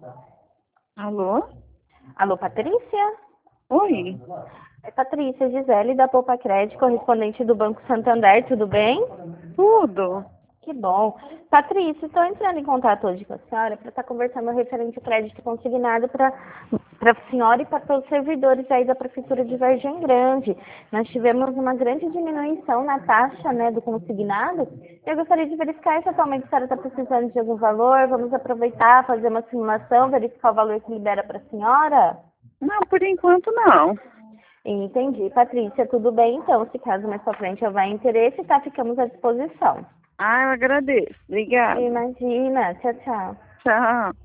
Alô? Alô, Patrícia? Oi, É Patrícia Gisele, da Poupa Crédito, correspondente do Banco Santander, tudo bem? tudo? Que bom. Patrícia, estou entrando em contato hoje com a senhora para estar conversando referente ao crédito consignado para a senhora e para todos os servidores aí da Prefeitura de Vargem Grande. Nós tivemos uma grande diminuição na taxa, né, do consignado. Eu gostaria de verificar se atualmente a senhora está precisando de algum valor. Vamos aproveitar, fazer uma simulação, verificar o valor que libera para a senhora. Não, por enquanto não. Entendi. Patrícia, tudo bem? Então, se caso mais para frente houver interesse, tá, ficamos à disposição. Ah, eu agradeço. Obrigada. Imagina. Tchau, tchau. Tchau.